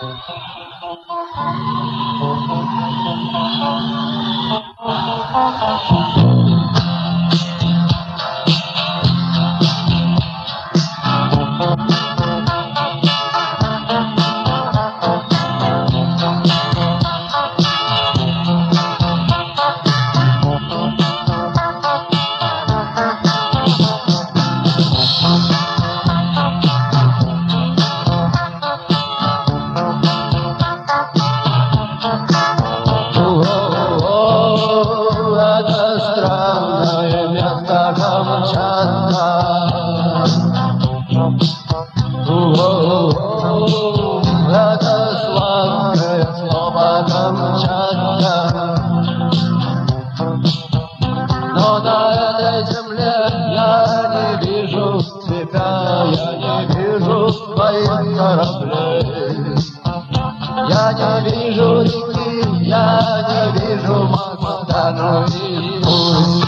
Но на этой земле я не вижу тебя, я не вижу твоих кораблей. Я не вижу реки, я не вижу моста, ну и пусть.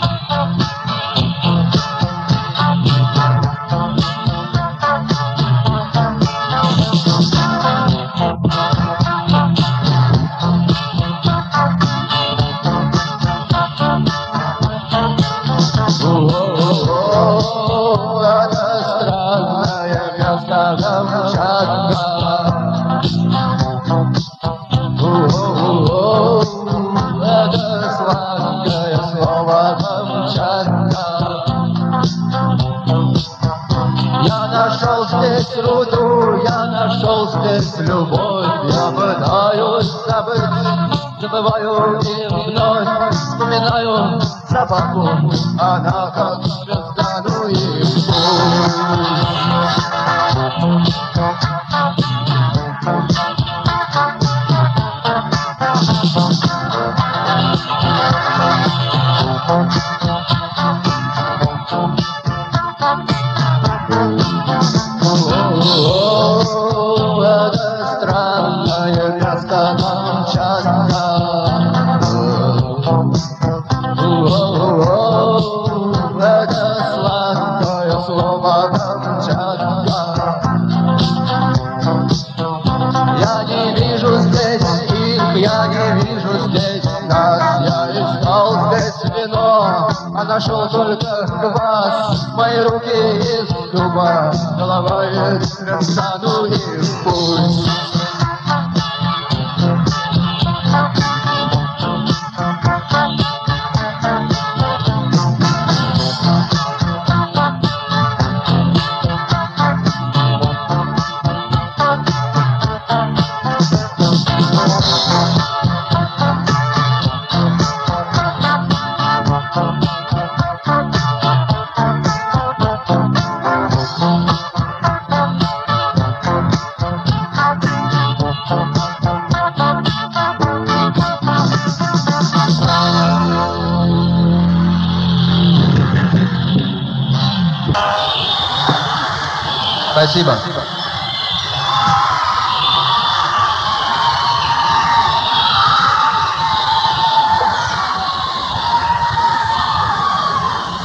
Я нашел здесь руду, я нашел здесь любовь. Я пытаюсь забыть, забываю и вновь вспоминаю собаку. Она как звезда, ну и это странное место Камчатка. Это сладкое слово Камчатка. Я не вижу здесь их, я не вижу здесь нас. Я искал здесь вино, а нашел только квас. Мои руки из дуба, голова из кремца, ну и пусть. Спасибо.